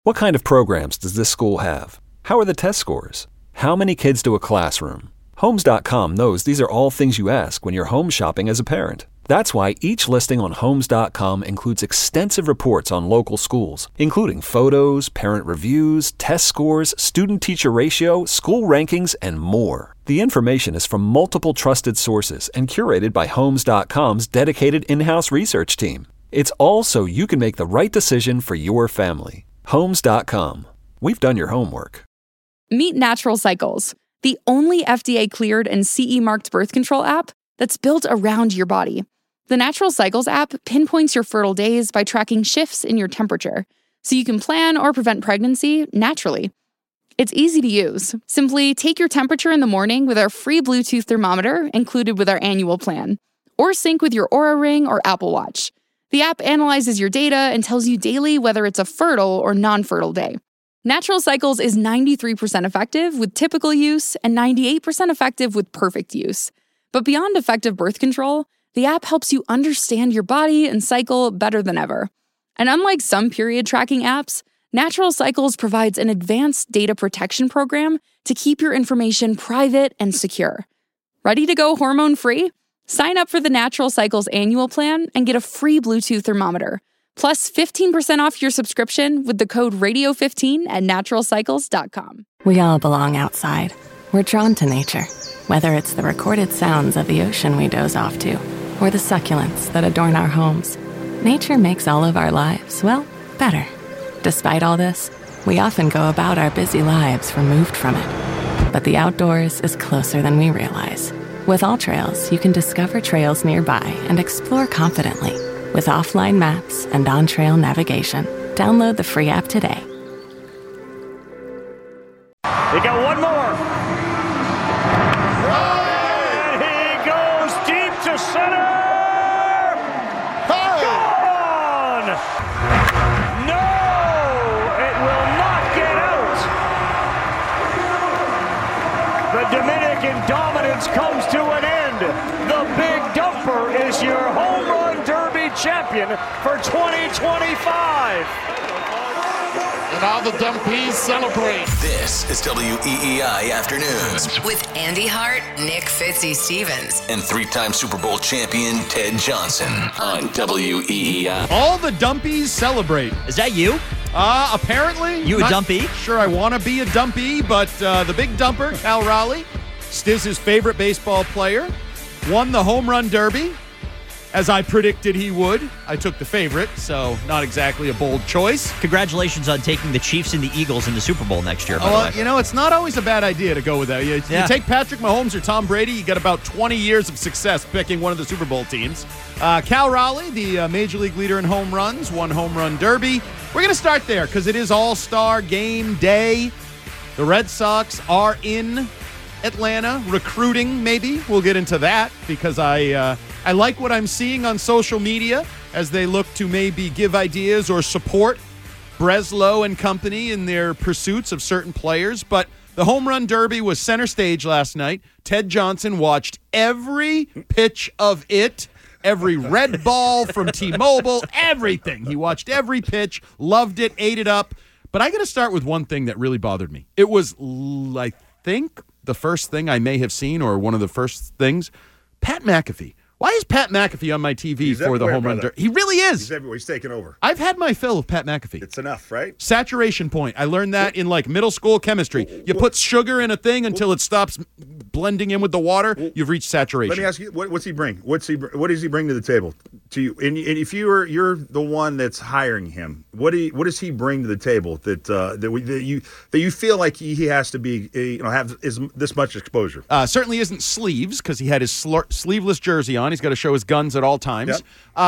What kind of programs does this school have? How are the test scores? How many kids do a classroom? Homes.com knows these are all things you ask when you're home shopping as a parent. That's why each listing on Homes.com includes extensive reports on local schools, including photos, parent reviews, test scores, student-teacher ratio, school rankings, and more. The information is from multiple trusted sources and curated by Homes.com's dedicated in-house research team. It's all so you can make the right decision for your family. Homes.com. We've done your homework. Meet Natural Cycles, the only FDA-cleared and CE-marked birth control app that's built around your body. The Natural Cycles app pinpoints your fertile days by tracking shifts in your temperature, so you can plan or prevent pregnancy naturally. It's easy to use. Simply take your temperature in the morning with our free Bluetooth thermometer included with our annual plan, or sync with your Oura Ring or Apple Watch. The app analyzes your data and tells you daily whether it's a fertile or non-fertile day. Natural Cycles is 93% effective with typical use and 98% effective with perfect use. But beyond effective birth control, the app helps you understand your body and cycle better than ever. And unlike some period tracking apps, Natural Cycles provides an advanced data protection program to keep your information private and secure. Ready to go hormone-free? Sign up for the Natural Cycles annual plan and get a free Bluetooth thermometer, plus 15% off your subscription with the code RADIO15 at naturalcycles.com. We all belong outside. We're drawn to nature, whether it's the recorded sounds of the ocean we doze off to, or the succulents that adorn our homes. Nature makes all of our lives, well, better. Despite all this, we often go about our busy lives removed from it. But the outdoors is closer than we realize. With AllTrails, you can discover trails nearby and explore confidently. With offline maps and on-trail navigation, download the free app today. They got one more. And he goes deep to center. Gone! No! It will not get out. The Dominican dominance comes to an end. The Big Dumper is your home run derby champion for 2025. And all the Dumpies celebrate. This is WEEI Afternoons with Andy Hart, Nick Fitzy-Stevens, and three-time Super Bowl champion Ted Johnson on WEEI. All the Dumpies celebrate. Is that you? Apparently. You a dumpy? Sure, I want to be a dumpy, but the big dumper, Cal Raleigh, Stiz's favorite baseball player, won the home run derby, as I predicted he would. I took the favorite, so not exactly a bold choice. Congratulations on taking the Chiefs and the Eagles in the Super Bowl next year, by the way. You know, it's not always a bad idea to go with that. You take Patrick Mahomes or Tom Brady, you got about 20 years of success picking one of the Super Bowl teams. Cal Raleigh, the Major League leader in home runs, won home run derby. We're going to start there because it is All-Star Game Day. The Red Sox are in Atlanta, recruiting maybe. We'll get into that because I like what I'm seeing on social media as they look to maybe give ideas or support Breslow and company in their pursuits of certain players. But the home run derby was center stage last night. Ted Johnson watched every pitch of it, every red ball from T-Mobile, everything. He watched every pitch, loved it, ate it up. But I got to start with one thing that really bothered me. It was, I think, the first thing I may have seen or one of the first things, Pat McAfee. Why is Pat McAfee on my TV for the home run derby? He really is. He's everywhere. He's taking over. I've had my fill of Pat McAfee. It's enough, right? Saturation point. I learned that in like middle school chemistry. You put sugar in a thing until it stops blending in with the water. You've reached saturation. Let me ask you, what's he bring? What does he bring to the table to you? And if you're the one that's hiring him, what does he bring to the table that you feel like he has to be have this much exposure? Certainly isn't sleeves because he had his sleeveless jersey on. He's got to show his guns at all times.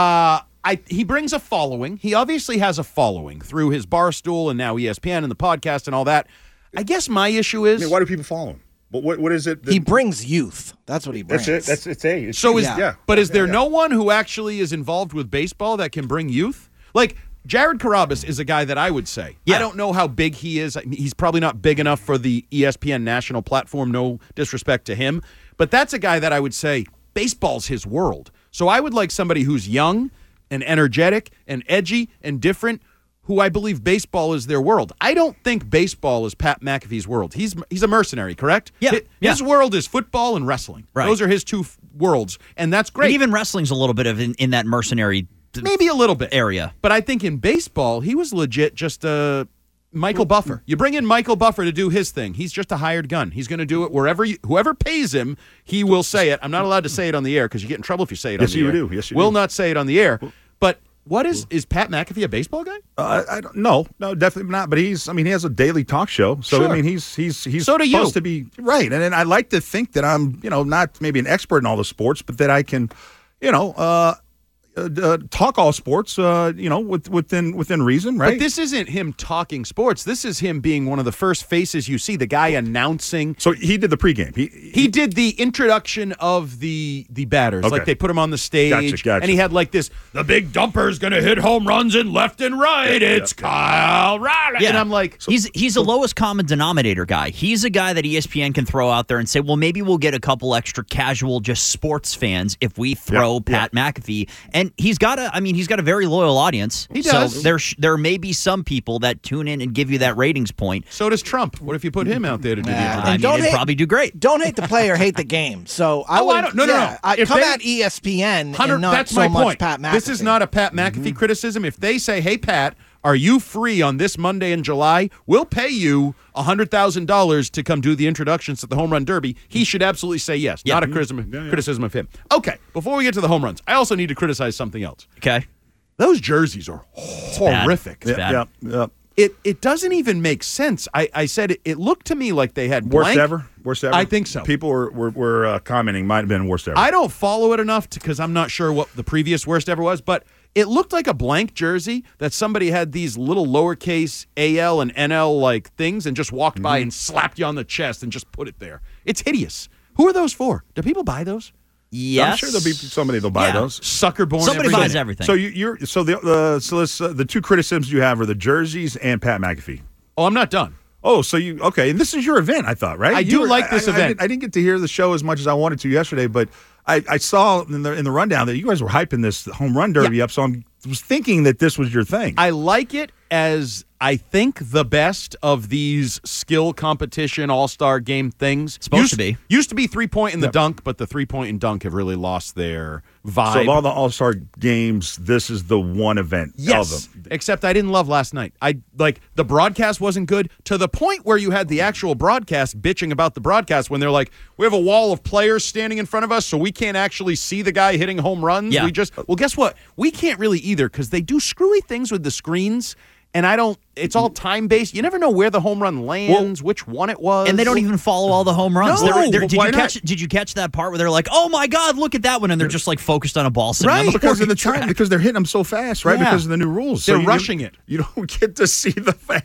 Yep. He brings a following. He obviously has a following through his Barstool and now ESPN and the podcast and all that. I guess my issue is... why do people follow him? What is it? He brings youth. That's what he brings. That's it. It's so is there no one who actually is involved with baseball that can bring youth? Like... Jared Carrabis is a guy that I would say. Yeah. I don't know how big he is. He's probably not big enough for the ESPN national platform, no disrespect to him. But that's a guy that I would say baseball's his world. So I would like somebody who's young and energetic and edgy and different who I believe baseball is their world. I don't think baseball is Pat McAfee's world. He's a mercenary, correct? Yeah. His world is football and wrestling. Right. Those are his two worlds, and that's great. And even wrestling's a little bit of in that mercenary maybe a little bit area. But I think in baseball, he was legit just Michael Buffer. You bring in Michael Buffer to do his thing. He's just a hired gun. He's going to do it wherever whoever pays him, he will say it. I'm not allowed to say it on the air because you get in trouble if you say it on the air. Yes, you will do. not say it on the air. But what is Pat McAfee a baseball guy? I don't. No, definitely not. But he has a daily talk show. So Sure. I mean, he's So do you. supposed to be right. And I like to think that I'm not maybe an expert in all the sports, but that I can talk all sports, within reason, right? But this isn't him talking sports. This is him being one of the first faces you see, the guy announcing. So he did the pregame. He did the introduction of the batters. Okay. Like they put him on the stage. Gotcha. And he had like this, the big dumper's going to hit home runs in left and right. It's Kyle Raleigh. Yeah. And I'm like. He's a lowest common denominator guy. He's a guy that ESPN can throw out there and say, well, maybe we'll get a couple extra casual, just sports fans if we throw Pat McAfee. And he's got a very loyal audience. He does. So there may be some people that tune in and give you that ratings point. So does Trump. What if you put him out there to do the I mean, it'd probably do great. Don't hate the player, hate the game. So I would. No. If come they- at ESPN Hunter, and not that's so my much point. Pat McAfee. This is not a Pat McAfee criticism. If they say, hey, Pat, are you free on this Monday in July? We'll pay you $100,000 to come do the introductions at the Home Run Derby. He should absolutely say yes. Yeah. Not a criticism of him. Okay, before we get to the home runs, I also need to criticize something else. Okay. Those jerseys are horrific. It's bad. Yeah. It doesn't even make sense. I said it looked to me like they had Worst blank. ever. I think so. People were commenting might have been worst ever. I don't follow it enough because I'm not sure what the previous worst ever was, but it looked like a blank jersey that somebody had these little lowercase AL and NL like things and just walked by and slapped you on the chest and just put it there. It's hideous. Who are those for? Do people buy those? Yes. I'm sure there'll be somebody that'll buy those. Sucker born. Somebody every buys day. everything. So the two criticisms you have are the jerseys and Pat McAfee. Oh, I'm not done. Oh, so okay, and this is your event, I thought, right? I do like this event. I didn't get to hear the show as much as I wanted to yesterday, but I saw in the rundown that you guys were hyping this home run derby up, so I was thinking that this was your thing. I like it as I think the best of these skill competition all-star game things. Supposed to be. Used to be 3-point and the dunk, but the 3-point and dunk have really lost their vibe. So of all the all-star games, this is the one event Yes, of them. except I didn't love last night. The broadcast wasn't good to the point where you had the actual broadcast bitching about the broadcast when they're like, we have a wall of players standing in front of us, so we can't actually see the guy hitting home runs. Yeah. Well, guess what? We can't really either because they do screwy things with the screens. And it's all time-based. You never know where the home run lands, which one it was. And they don't even follow all the home runs. No, Did you catch that part where they're like, oh my God, look at that one, and they're just like focused on a ball sitting on the because of the track. time, because they're hitting them so fast, right? Yeah. Because of the new rules, They're rushing it. You don't get to see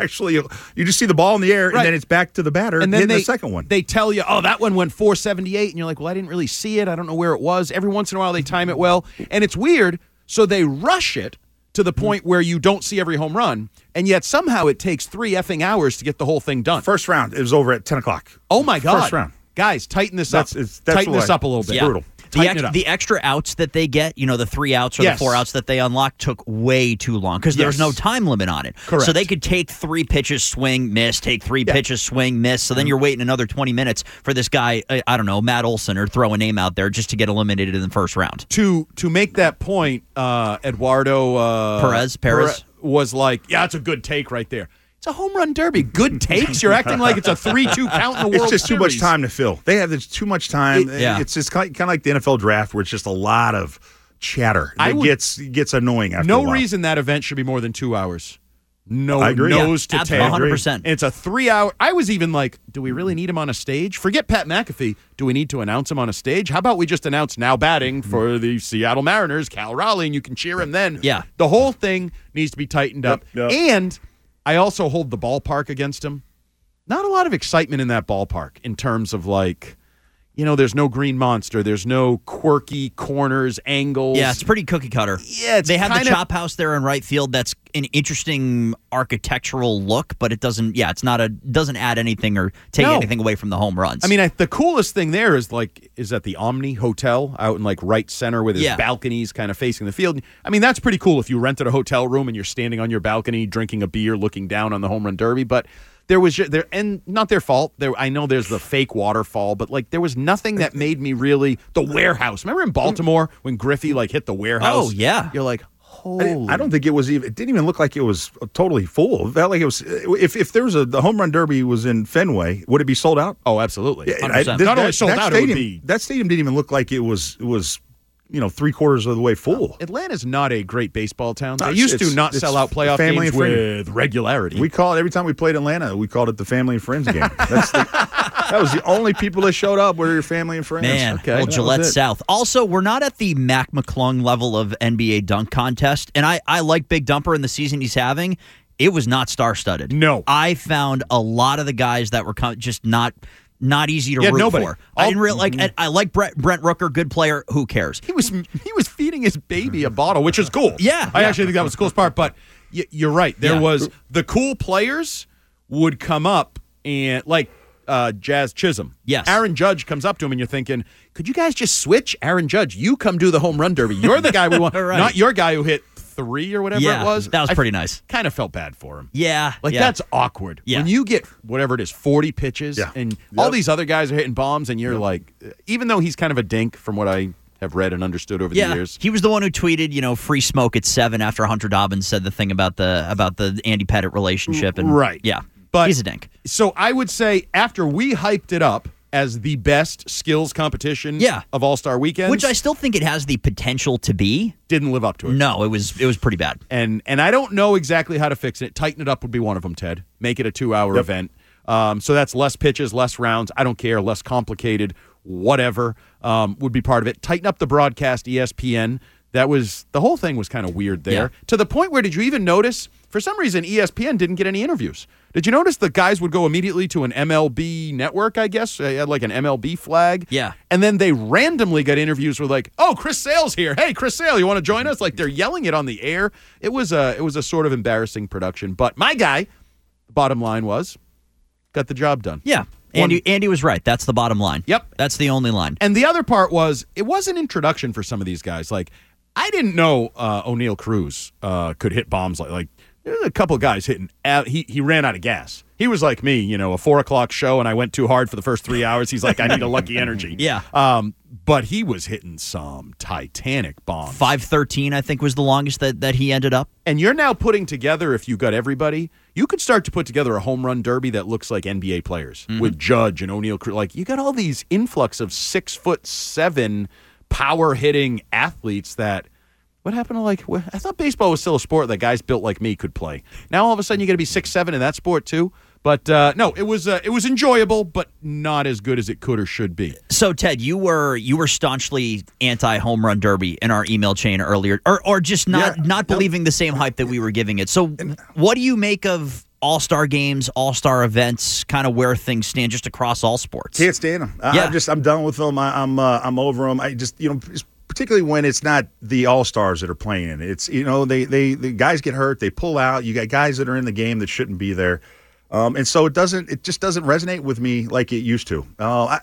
you just see the ball in the air, Right. and then it's back to the batter, and then hitting the second one. They tell you, oh, that one went 478, and you're like, well, I didn't really see it. I don't know where it was. Every once in a while, they time it well, and it's weird. So they rush it to the point where you don't see every home run, and yet somehow it takes 3 effing hours to get the whole thing done. First round, it was over at 10 o'clock. Oh, my God. First round. Guys, tighten this up. That's tighten this up a little bit. It's brutal. Tighten it up. The extra outs that they get, the 3 outs or Yes. the 4 outs that they unlock took way too long because there was no time limit on it. Correct. So they could take 3 pitches, swing, miss, take 3 pitches, swing, miss. So then you're waiting another 20 minutes for this guy, I don't know, Matt Olson, or throw a name out there just to get eliminated in the first round. To make that point, Eduardo Perez was like, yeah, it's a good take right there. It's a home run derby. Good takes? You're acting like it's a 3-2 count in the World It's just too much Series. time to fill. There's too much time. Yeah. It's just kind of like the NFL draft where it's just a lot of chatter. It gets annoying after a No while. reason that event should be more than 2 hours. No, I agree. nose Yeah, to tail. 100%. It's a 3-hour. I was even like, do we really need him on a stage? Forget Pat McAfee. Do we need to announce him on a stage? How about we just announce now batting for the Seattle Mariners, Cal Raleigh, and you can cheer him then? Yeah. The whole thing needs to be tightened up. Yep. And I also hold the ballpark against him. Not a lot of excitement in that ballpark in terms of there's no green monster. There's no quirky corners, angles. Yeah, it's pretty cookie cutter. Yeah, they have the chop house there in right field. That's an interesting architectural look, but it doesn't. Yeah, doesn't add anything or take anything away from the home runs. I mean, the coolest thing there is at the Omni Hotel out in right center with its balconies kind of facing the field. I mean, that's pretty cool if you rented a hotel room and you're standing on your balcony drinking a beer, looking down on the home run derby, but. There was and not their fault. I know there's the fake waterfall, but there was nothing that made me really the warehouse. Remember in Baltimore when Griffey hit the warehouse? Oh yeah, you're like, holy. I don't think it was even. It didn't even look like it was totally full. It felt like it was. If there was the home run derby was in Fenway, would it be sold out? Oh, absolutely. Not only sold out, it would be. That stadium didn't even look like it was. 3/4 of the way full. Atlanta's not a great baseball town. They used to not sell out playoff games with regularity. We call it, every time we played Atlanta, we called it the family and friends game. That was the only people that showed up were your family and friends. Man, okay. Gillette South. Also, we're not at the Mac McClung level of NBA dunk contest, and I like Big Dumper in the season he's having. It was not star-studded. No. I found a lot of the guys that were just not easy to root for. I didn't really I like Brent Rooker, good player. Who cares? He was feeding his baby a bottle, which is cool. Yeah, I actually think that was the coolest part. But you're right. There was the cool players would come up and Jazz Chisholm. Yes. Aaron Judge comes up to him and you're thinking, could you guys just switch? Aaron Judge, you come do the home run derby. You're the guy we want, right. Not your guy who hit 3 or whatever it was. That was pretty nice. Kind of felt bad for him. Yeah. That's awkward. Yeah. When you get whatever it is, 40 pitches and all these other guys are hitting bombs and you're even though he's kind of a dink from what I have read and understood over the years. He was the one who tweeted, free smoke at 7 after Hunter Dobbins said the thing about the Andy Pettitte relationship. And right. Yeah. But he's a dink. So I would say after we hyped it up as the best skills competition of All-Star Weekends. Which I still think it has the potential to be. Didn't live up to it. No, it was pretty bad. And I don't know exactly how to fix it. Tighten it up would be one of them, Ted. Make it a 2-hour event. So that's less pitches, less rounds. I don't care. Less complicated. Whatever would be part of it. Tighten up the broadcast, ESPN. The whole thing was kind of weird there. Yeah. To the point where, did you even notice, for some reason, ESPN didn't get any interviews. Did you notice the guys would go immediately to an MLB network, I guess? They had an MLB flag. Yeah. And then they randomly got interviews with oh, Chris Sale's here. Hey, Chris Sale, you want to join us? They're yelling it on the air. It was a sort of embarrassing production. But my guy, the bottom line was, got the job done. Yeah. Andy was right. That's the bottom line. Yep. That's the only line. And the other part was, it was an introduction for some of these guys. I didn't know O'Neal Cruz could hit bombs there's a couple of guys hitting. He ran out of gas. He was like me, a 4 o'clock show, and I went too hard for the first 3 hours. He's like, I need a lucky energy. Yeah. But he was hitting some Titanic bombs. 513, I think, was the longest that he ended up. And you're now putting together, if you got everybody, you could start to put together a home run derby that looks like NBA players with Judge and O'Neal Cruz. You got all these influx of 6'7" power hitting athletes that. What happened to I thought baseball was still a sport that guys built like me could play. Now all of a sudden you got to be 6'7" in that sport too. But no, it was enjoyable, but not as good as it could or should be. So Ted, you were staunchly anti home run derby in our email chain earlier, or just not believing the same hype that we were giving it. So what do you make of all-star games, all-star events, kind of where things stand just across all sports? Can't stand them. I'm done with them. I'm over them. I just particularly when it's not the all-stars that are playing in it. It's the guys get hurt, they pull out. You got guys that are in the game that shouldn't be there, and so it just doesn't resonate with me like it used to. I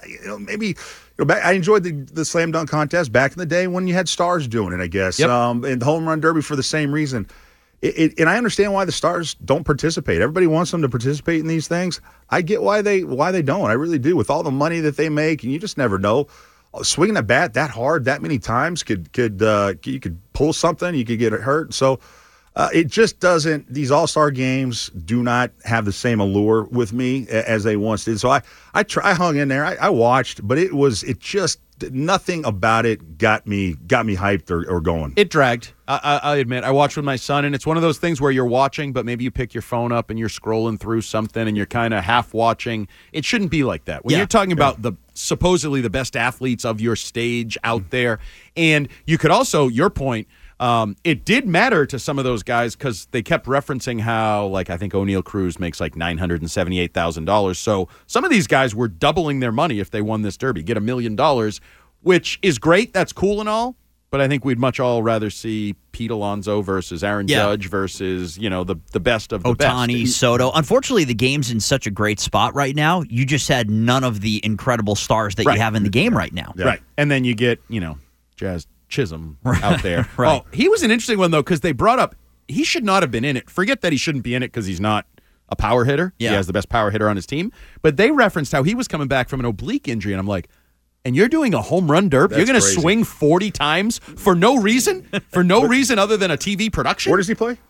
enjoyed the slam dunk contest back in the day when you had stars doing it. I guess, and the home run derby for the same reason. And I understand why the stars don't participate. Everybody wants them to participate in these things. I get why they don't. I really do. With all the money that they make, and you just never know. Swinging a bat that hard that many times you could pull something, you could get hurt. So it just doesn't. These all-star games do not have the same allure with me as they once did. So I hung in there. I watched, but it just nothing about it got me hyped or going. It dragged. I admit, I watched with my son, and it's one of those things where you're watching, but maybe you pick your phone up and you're scrolling through something, and you're kind of half watching. It shouldn't be like that. When you're talking about supposedly the best athletes of your stage out there, and you could also, your point, It did matter to some of those guys because they kept referencing how, like, I think O'Neal Cruz makes like $978,000. So some of these guys were doubling their money if they won this Derby, get $1 million, which is great. That's cool and all. But I think we'd much all rather see Pete Alonso versus Aaron Judge versus, the best of the best. Ohtani, Soto. Unfortunately, the game's in such a great spot right now. You just had none of the incredible stars that you have in the game right now. Yeah. Right. And then you get, Jazz Chisholm out there. Right. Oh, he was an interesting one, though, because they brought up he should not have been in it. Forget that he shouldn't be in it because he's not a power hitter. Yeah. He has the best power hitter on his team. But they referenced how he was coming back from an oblique injury, and I'm like, and you're doing a home run derby? You're going to swing 40 times for no reason? For no reason other than a TV production? Where does he play?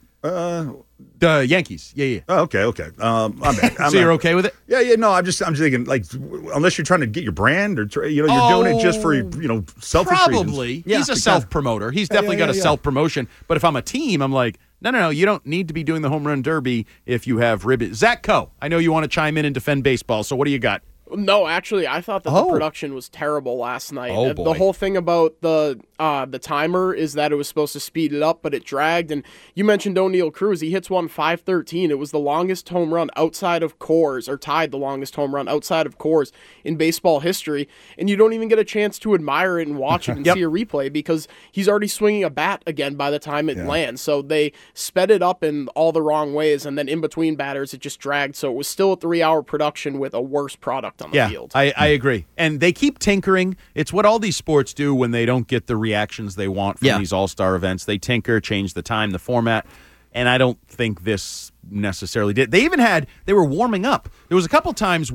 The Yankees. Yeah. Oh, okay. I'm so you're okay with it? Yeah. No, I'm just thinking, like, unless you're trying to get your brand or you're doing it just for selfish probably. reasons. He's a self-promoter. He's definitely got a self-promotion. But if I'm a team, I'm like, no. You don't need to be doing the home run derby if you have ribbons. Zach Coe, I know you want to chime in and defend baseball. So what do you got? No, actually, I thought that the production was terrible last night. Oh, boy. The whole thing about the timer is that it was supposed to speed it up, but it dragged. And you mentioned O'Neal Cruz. He hits one 513. It was the longest home run outside of Coors, or tied the longest home run outside of Coors in baseball history. And you don't even get a chance to admire it and watch it and see a replay because he's already swinging a bat again by the time it lands. So they sped it up in all the wrong ways, and then in between batters, it just dragged. So it was still a 3-hour production with a worse product on the field. I agree. And they keep tinkering. It's what all these sports do when they don't get the reactions they want from these all-star events. They tinker, change the time, the format, and I don't think this necessarily did. They were warming up. There was a couple times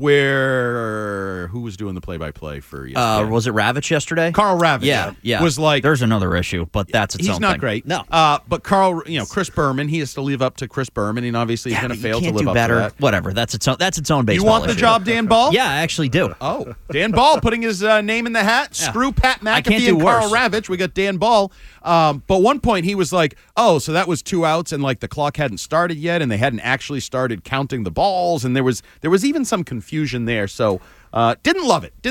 where who was doing the play-by-play for ESPN? Was it Ravitch yesterday? Carl Ravitch. Yeah. Was like, there's another issue, but that's its own thing. He's not great. No. But Carl, Chris Berman, he has to live up to Chris Berman, and obviously he's going to fail to live up to that. Whatever. That's its own baseball You want the issue. job, Dan Ball? Yeah, I actually do. Oh, Dan Ball putting his name in the hat. Yeah. Screw Pat I can't McAfee do and Carl worse. Ravitch. We got Dan Ball. But one point he was like, oh, so that was 2 outs and like the clock hadn't started yet and they hadn't actually started counting the balls, and there was even some confusion there. So didn't love it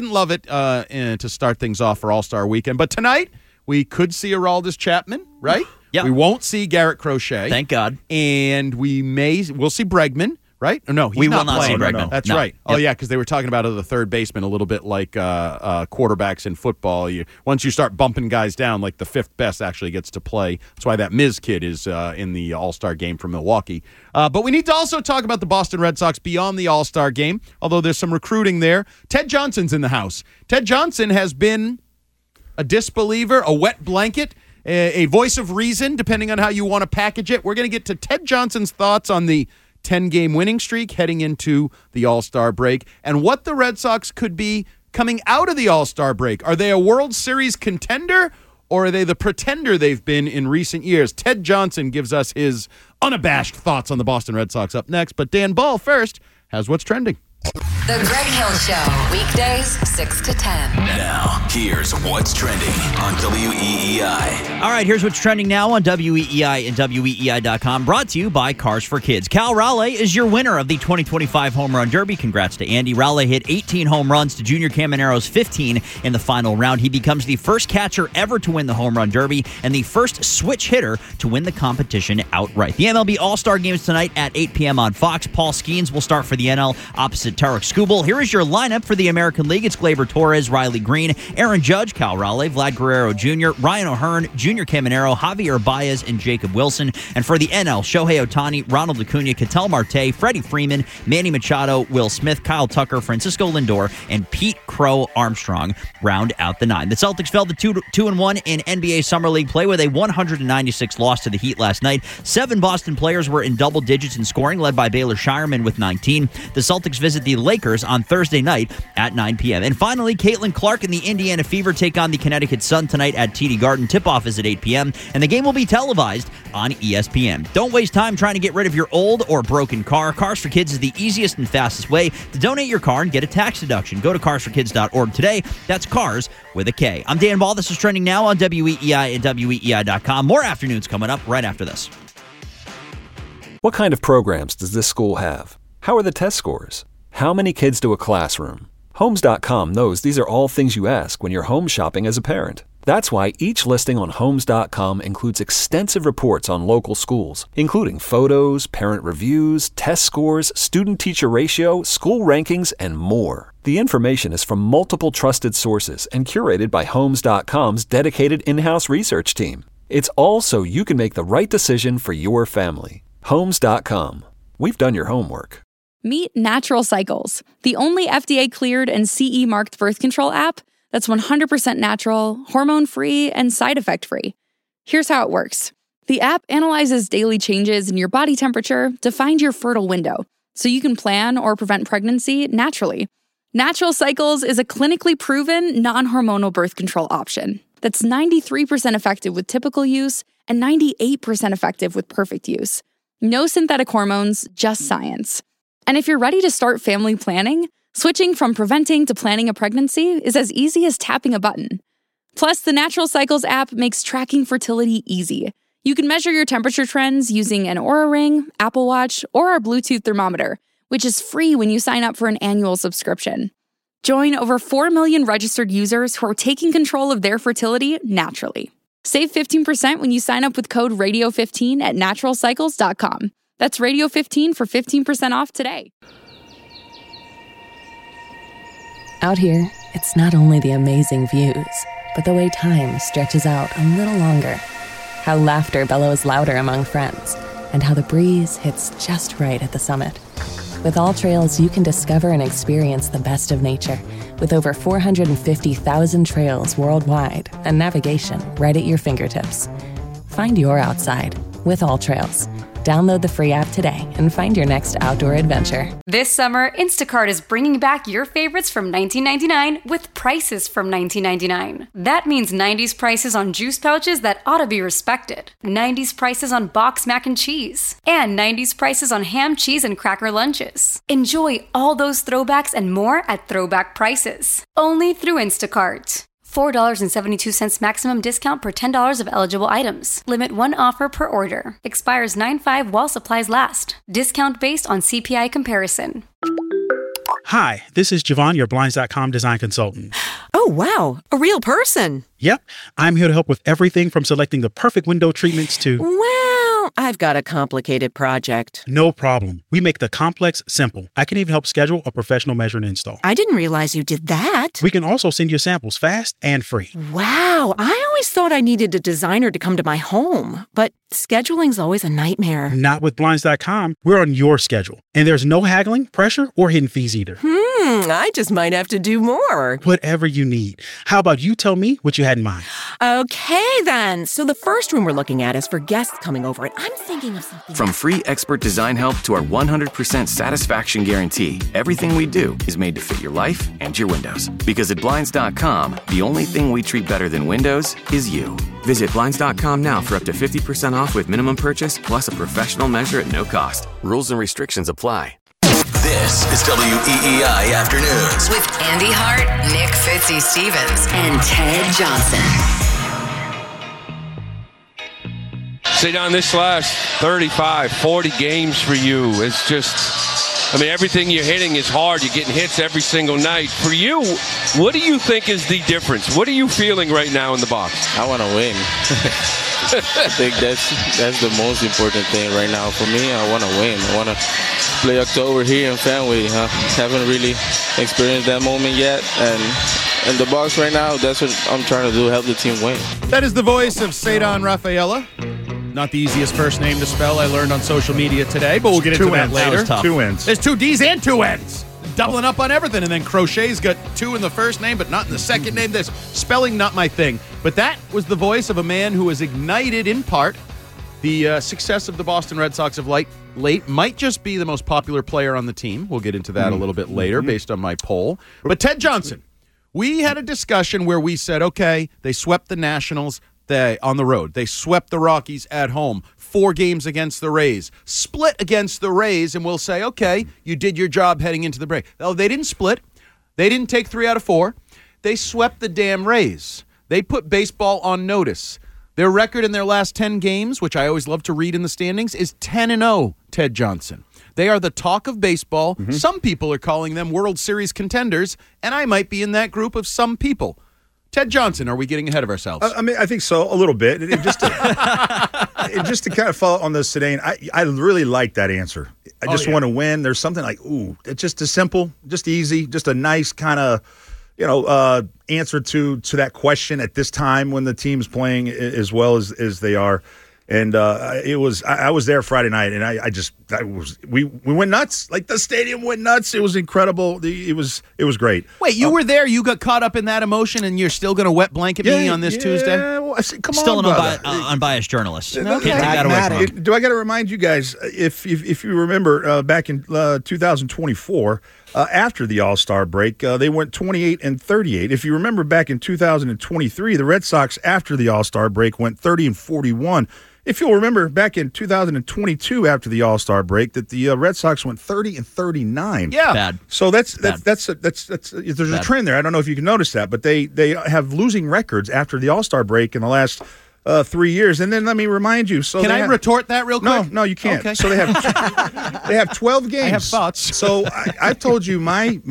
to start things off for All-Star Weekend. But tonight we could see Aroldis Chapman, right? Yeah. We won't see Garrett Crochet. Thank God. And we'll see Bregman. Right? No, he's we not will not playing. see Bregman. That's No. right. Yep. Oh, yeah, because they were talking about the third baseman a little bit like quarterbacks in football. Once you start bumping guys down, like the fifth best actually gets to play. That's why that Miz kid is in the All-Star game for Milwaukee. But we need to also talk about the Boston Red Sox beyond the All-Star game, although there's some recruiting there. Ted Johnson's in the house. Ted Johnson has been a disbeliever, a wet blanket, a voice of reason, depending on how you want to package it. We're going to get to Ted Johnson's thoughts on the 10-game winning streak heading into the All-Star break and what the Red Sox could be coming out of the All-Star break. Are they a World Series contender or are they the pretender they've been in recent years? Ted Johnson gives us his unabashed thoughts on the Boston Red Sox up next, but Dan Ball first has what's trending. The Greg Hill Show, weekdays 6 to 10. Now, here's what's trending on WEEI. All right, here's what's trending now on WEEI and WEEI.com, brought to you by Cars for Kids. Cal Raleigh is your winner of the 2025 Home Run Derby. Congrats to Andy. Raleigh hit 18 home runs to Junior Camanero's 15 in the final round. He becomes the first catcher ever to win the Home Run Derby and the first switch hitter to win the competition outright. The MLB All-Star Games tonight at 8 p.m. on Fox. Paul Skeens will start for the NL opposite Tarek Skubal. Here is your lineup for the American League. It's Gleyber Torres, Riley Green, Aaron Judge, Cal Raleigh, Vlad Guerrero Jr., Ryan O'Hearn, Junior Caminero, Javier Baez, and Jacob Wilson. And for the NL, Shohei Ohtani, Ronald Acuna, Ketel Marte, Freddie Freeman, Manny Machado, Will Smith, Kyle Tucker, Francisco Lindor, and Pete Crow Armstrong round out the 9. The Celtics fell to 2-1 in NBA Summer League play with a 196 loss to the Heat last night. 7 Boston players were in double digits in scoring, led by Baylor Shireman with 19. The Celtics visit the Lakers on Thursday night at 9 p.m. And finally, Caitlin Clark and the Indiana Fever take on the Connecticut Sun tonight at TD Garden. Tip-off is at 8 p.m., and the game will be televised on ESPN. Don't waste time trying to get rid of your old or broken car. Cars for Kids is the easiest and fastest way to donate your car and get a tax deduction. Go to carsforkids.org today. That's cars with a K. I'm Dan Ball. This is trending now on WEEI and WEEI.com. More afternoons coming up right after this. What kind of programs does this school have? How are the test scores? How many kids to a classroom? Homes.com knows these are all things you ask when you're home shopping as a parent. That's why each listing on Homes.com includes extensive reports on local schools, including photos, parent reviews, test scores, student-teacher ratio, school rankings, and more. The information is from multiple trusted sources and curated by Homes.com's dedicated in-house research team. It's all so you can make the right decision for your family. Homes.com. We've done your homework. Meet Natural Cycles, the only FDA-cleared and CE-marked birth control app that's 100% natural, hormone-free, and side effect-free. Here's how it works. The app analyzes daily changes in your body temperature to find your fertile window, so you can plan or prevent pregnancy naturally. Natural Cycles is a clinically proven, non-hormonal birth control option that's 93% effective with typical use and 98% effective with perfect use. No synthetic hormones, just science. And if you're ready to start family planning, switching from preventing to planning a pregnancy is as easy as tapping a button. Plus, the Natural Cycles app makes tracking fertility easy. You can measure your temperature trends using an Oura Ring, Apple Watch, or our Bluetooth thermometer, which is free when you sign up for an annual subscription. Join over 4 million registered users who are taking control of their fertility naturally. Save 15% when you sign up with code RADIO15 at naturalcycles.com. That's Radio15 for 15% off today. Out here, it's not only the amazing views, but the way time stretches out a little longer. How laughter bellows louder among friends, and how the breeze hits just right at the summit. With AllTrails, you can discover and experience the best of nature, with over 450,000 trails worldwide and navigation right at your fingertips. Find your outside with AllTrails. Download the free app today and find your next outdoor adventure. This summer, Instacart is bringing back your favorites from 1999 with prices from 1999. That means 90s prices on juice pouches that ought to be respected, 90s prices on boxed mac and cheese, and 90s prices on ham, cheese, and cracker lunches. Enjoy all those throwbacks and more at throwback prices. Only through Instacart. $4.72 maximum discount per $10 of eligible items. Limit one offer per order. Expires 9/5 while supplies last. Discount based on CPI comparison. Hi, this is Javon, your Blinds.com design consultant. Oh, wow. A real person. Yep. I'm here to help with everything from selecting the perfect window treatments to... Well, I've got a complicated project. No problem. We make the complex simple. I can even help schedule a professional measure and install. I didn't realize you did that. We can also send you samples fast and free. Wow. I always thought I needed a designer to come to my home, but scheduling's always a nightmare. Not with Blinds.com. We're on your schedule. And there's no haggling, pressure, or hidden fees either. I just might have to do more. Whatever you need. How about you tell me what you had in mind? Okay, then. So the first room we're looking at is for guests coming over, and I'm thinking of something. From free expert design help to our 100% satisfaction guarantee, everything we do is made to fit your life and your windows. Because at Blinds.com, the only thing we treat better than windows is you. Visit Blinds.com now for up to 50% off with minimum purchase plus a professional measure at no cost. Rules and restrictions apply. This is WEEI Afternoons with Andy Hart, Nick Fitzy-Stevens, and Ted Johnson. Say down this last 35, 40 games for you. It's just, I mean, everything you're hitting is hard. You're getting hits every single night. For you, what do you think is the difference? What are you feeling right now in the box? I want to win. I think that's the most important thing right now for me. I want to win. I want to play October here in Fenway. Haven't really experienced that moment yet. And in the box right now, that's what I'm trying to do, help the team win. That is the voice of Cedon Rafaela. Not the easiest first name to spell, I learned on social media today, but we'll get into that later. Two N's. There's two D's and two N's. Doubling up on everything. And then Crochet's got two in the first name, but not in the second name. There's spelling, not my thing. But that was the voice of a man who has ignited, in part, the success of the Boston Red Sox of late. Might just be the most popular player on the team. We'll get into that a little bit later based on my poll. But Ted Johnson, we had a discussion where we said, okay, they swept the Nationals on the road. They swept the Rockies at home. 4 games against the Rays. Split against the Rays, and we'll say, okay, you did your job heading into the break. Oh, they didn't split. They didn't take 3 out of 4. They swept the damn Rays. They put baseball on notice. Their record in their last 10 games, which I always love to read in the standings, is 10-0, Ted Johnson. They are the talk of baseball. Some people are calling them World Series contenders, and I might be in that group of some people. Ted Johnson, are we getting ahead of ourselves? I mean, I think so, a little bit. Just to kind of follow on the Sedane, I really like that answer. I just want to win. There's something like, it's just as simple, just easy, just a nice kind of, answer to that question at this time when the team's playing as well as they are. And I was there Friday night, and we went nuts. Like, the stadium went nuts. It was incredible. It was great. Wait, you were there? You got caught up in that emotion, and you're still going to wet blanket me on this Tuesday? Well, I said, come still on, an unbiased journalist. No, Can't take that away from him. Do I got to remind you guys, if you remember back in 2024, after the All-Star break, they went 28-38. If you remember back in 2023, the Red Sox after the All-Star break went 30-41. If you'll remember back in 2022 after the All-Star break that the Red Sox went 30-39. Yeah. Bad. So there's a trend there. I don't know if you can notice that, but they have losing records after the All-Star break in the last 3 years. And then let me remind you. So can I retort that real quick? No, you can't. Okay. So they have 12 games. I have thoughts. So I've told you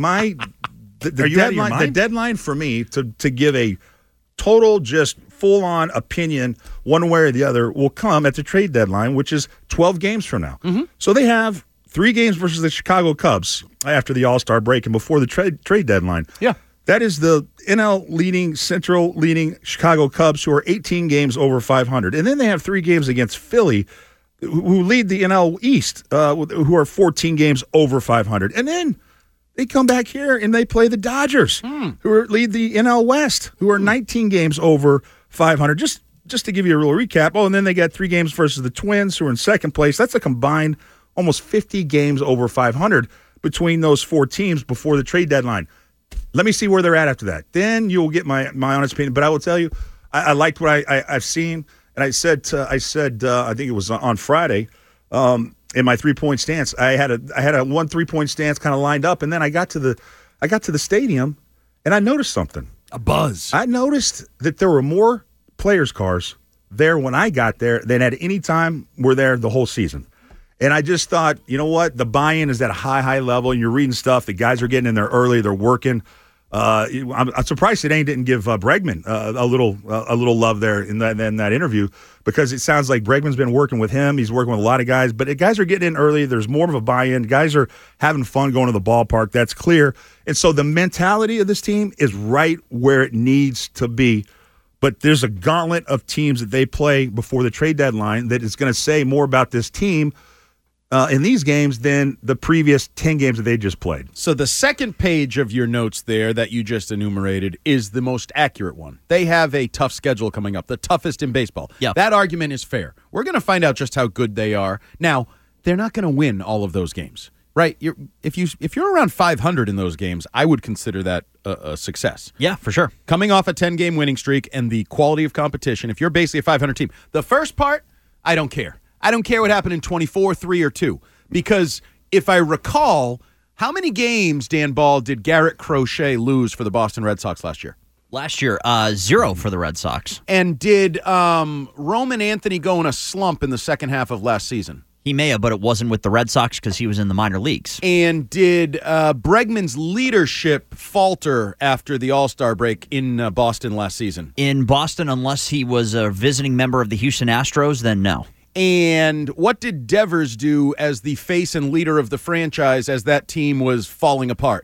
the deadline for me to give a total just full-on opinion one way or the other will come at the trade deadline, which is 12 games from now. Mm-hmm. So they have 3 games versus the Chicago Cubs after the All-Star break and before the trade deadline. Yeah. That is the NL Central leading Chicago Cubs, who are 18 games over 500. And then they have 3 games against Philly, who lead the NL East, who are 14 games over 500. And then they come back here and they play the Dodgers, who lead the NL West, who are 19 games over 500. Just to give you a real recap. Oh, and then they got 3 games versus the Twins, who are in second place. That's a combined almost 50 games over 500 between those 4 teams before the trade deadline. Let me see where they're at after that. Then you'll get my honest opinion. But I will tell you, I liked what I've seen, and I said I think it was on Friday. In my 3-point stance, I had a 1 3-point stance kind of lined up, and then I got to the stadium, and I noticed something. A buzz. I noticed that there were more players' cars there when I got there than at any time were there the whole season. And I just thought, you know what? The buy-in is at a high level, and you're reading stuff. The guys are getting in there early. They're working. I'm surprised Sedane didn't give Bregman a little love there in that interview, because it sounds like Bregman's been working with him. He's working with a lot of guys, but the guys are getting in early. There's more of a buy-in. Guys are having fun going to the ballpark. That's clear. And so the mentality of this team is right where it needs to be. But there's a gauntlet of teams that they play before the trade deadline that is going to say more about this team in these games than the previous 10 games that they just played. So the second page of your notes there that you just enumerated is the most accurate one. They have a tough schedule coming up, the toughest in baseball. Yep. That argument is fair. We're going to find out just how good they are. Now, they're not going to win all of those games, right? If you're around 500 in those games, I would consider that a success. Yeah, for sure. Coming off a 10-game winning streak and the quality of competition, if you're basically a 500 team, the first part, I don't care. I don't care what happened in 24, 3, or 2. Because if I recall, how many games, Dan Ball, did Garrett Crochet lose for the Boston Red Sox last year? Last year, 0 for the Red Sox. And did Roman Anthony go in a slump in the second half of last season? He may have, but it wasn't with the Red Sox because he was in the minor leagues. And did Bregman's leadership falter after the All-Star break in Boston last season? In Boston, unless he was a visiting member of the Houston Astros, then no. And what did Devers do as the face and leader of the franchise as that team was falling apart?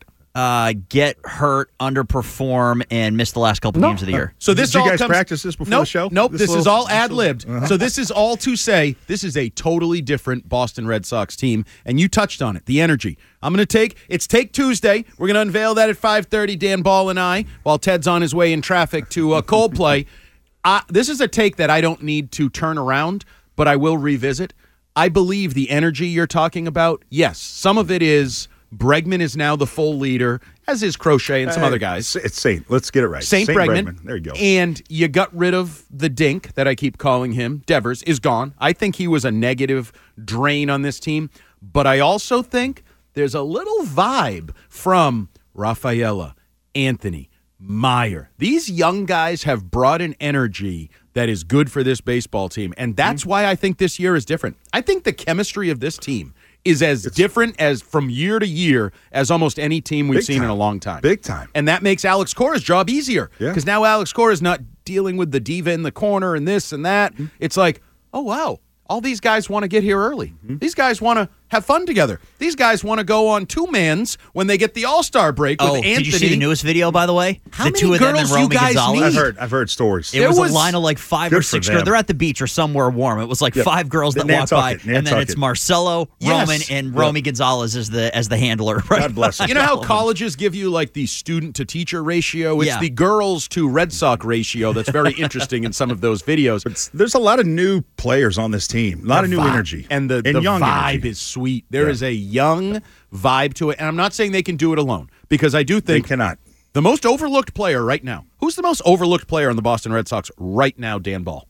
Get hurt, underperform, and miss the last couple games of the year. So this Did all you guys comes, practice this before the show? Nope. This is all ad-libbed. So this is all to say this is a totally different Boston Red Sox team, and you touched on it, the energy. It's Take Tuesday. We're going to unveil that at 5:30, Dan Ball and I, while Ted's on his way in traffic to Coldplay. This is a take that I don't need to turn around, but I will revisit. I believe the energy you're talking about, yes, some of it is Bregman is now the full leader, as is Crochet and some other guys. It's Saint. Let's get it right. Saint Bregman. There you go. And you got rid of the dink that I keep calling him. Devers is gone. I think he was a negative drain on this team. But I also think there's a little vibe from Rafaela, Anthony, Meyer. These young guys have brought an energy that is good for this baseball team. And that's why I think this year is different. I think the chemistry of this team is as different as from year to year as almost any team we've seen in a long time. Big time. And that makes Alex Cora's job easier. Because now Alex Cora is not dealing with the diva in the corner and this and that. Mm-hmm. It's like, oh, wow. All these guys want to get here early. Mm-hmm. These guys want to have fun together. These guys want to go on two-mans when they get the All-Star break with Anthony. Did you see the newest video, by the way? How the many two of them and girls you Romy guys Gonzalez. need? I've heard stories. It was a line of like 5 or 6 girls. them. They're at the beach or somewhere warm. It was like 5 girls that walk by, and then it's Marcelo, Roman, and Romy Gonzalez as the handler. Right? God bless them. You know how colleges give you like the student-to-teacher ratio? It's Yeah. the girls-to-Red Sox ratio that's very interesting in some of those videos. There's a lot of new players on this team. A lot of new energy. And the young vibe energy. is sweet. There is a young vibe to it. And I'm not saying they can do it alone, because I do think they cannot. The most overlooked player right now. Who's the most overlooked player on the Boston Red Sox right now, Dan Ball?